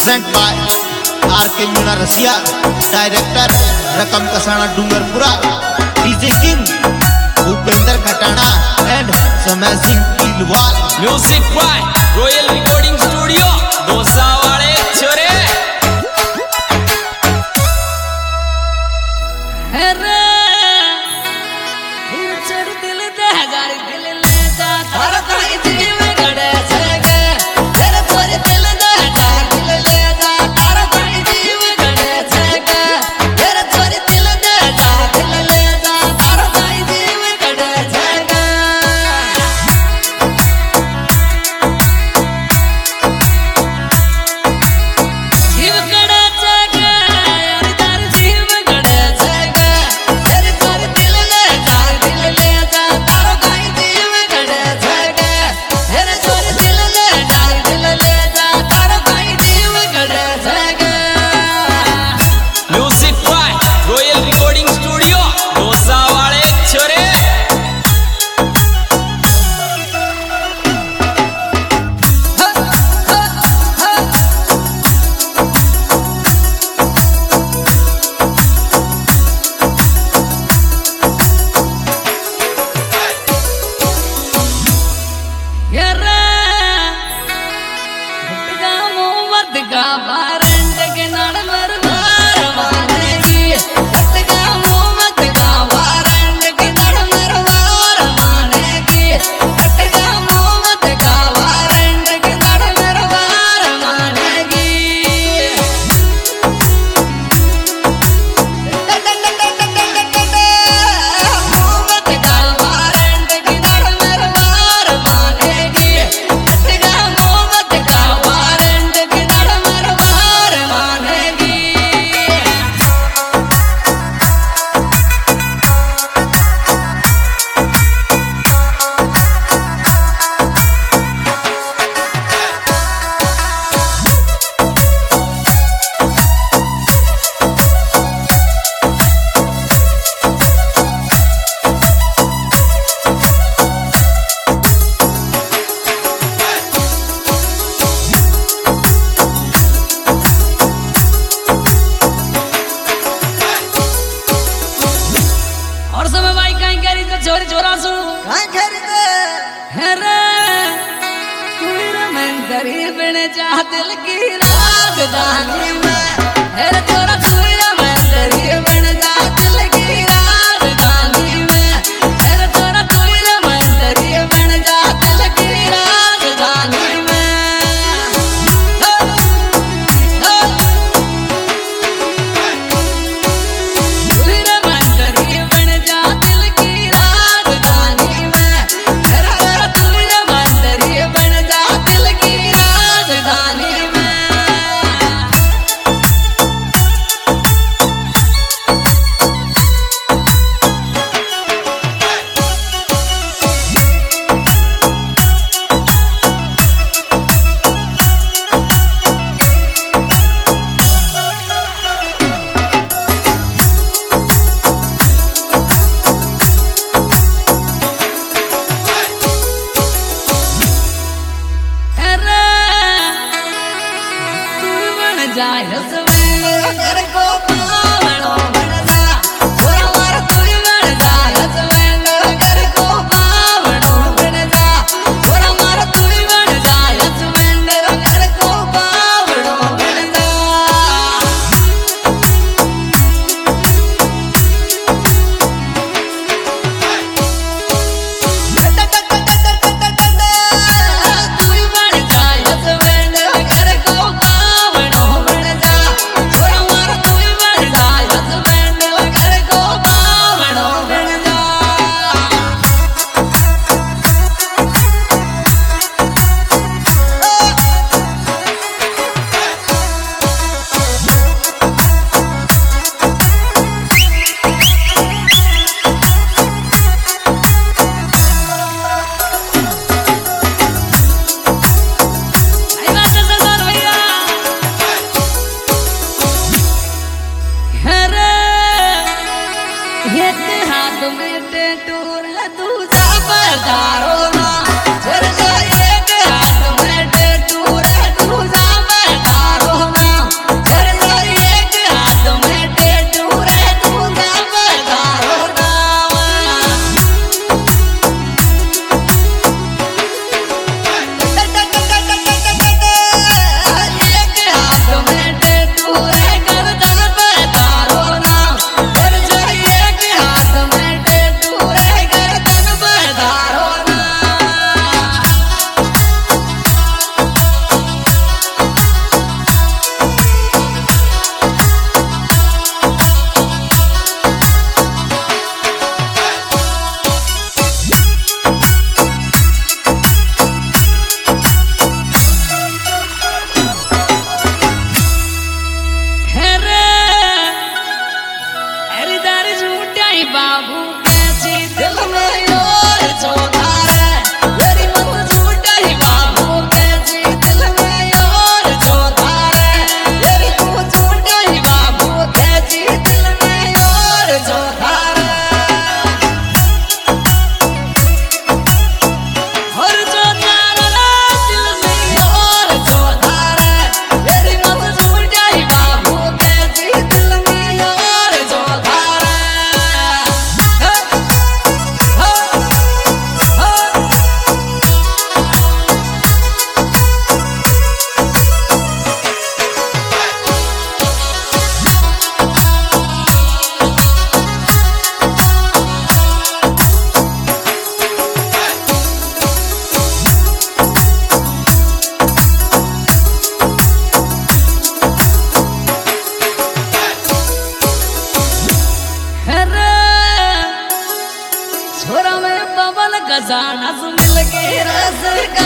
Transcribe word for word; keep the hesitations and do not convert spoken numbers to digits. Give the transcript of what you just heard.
Present by आर के Meena Rasiya, director Rakam Kasana Dungarpura, DJ king Bhupendra Khatana and Samay Singh Keelwal, music by Royal Recording Studio Dausa वाले छोरे। दिल दे गाड़ी दिल ले जा थारा कोई जीव गड़े छगे तेरे तोरे दिल दे गाड़ी दिल ले जा थारा कोई जीव गड़े छगे तेरे तोरे दिल दे गाड़ी दिल ले जा थारा कोई जीव गड़े छगे जीव गड़े छगे यार तार जीव गड़े छगे तेरे तोरे दिल ले गाड़ी दिल ले जा थारा कोई जीव गड़े छगे तेरे तोरे दिल ले गाड़ी दिल ले जा थारा कोई जीव गड़े छगे music by Royal Recording Studio Dausa वाले छोरे। और समय भाई कहीं करी तो चोरी चोरा सु कहीं करी तो हेरे कुड़ीर में गरीब ने चाह दिल की राजधानी में हेरे चोरा कुड़ीर में गरीब ने चाह दिल की राजधानी में हेरे चोरा कुड़ीर में गरीब ने चाह दिल की राजधानी में जाए हसवे घर को पावड़ो बनदा छोरा मार तू बन जाए हसवे घर को पावड़ो बनदा छोरा मार तू बन जाए हसवे घर को पावड़ो बनदा तू बन जाए हसवे घर को पावड़ो बनदा सरकार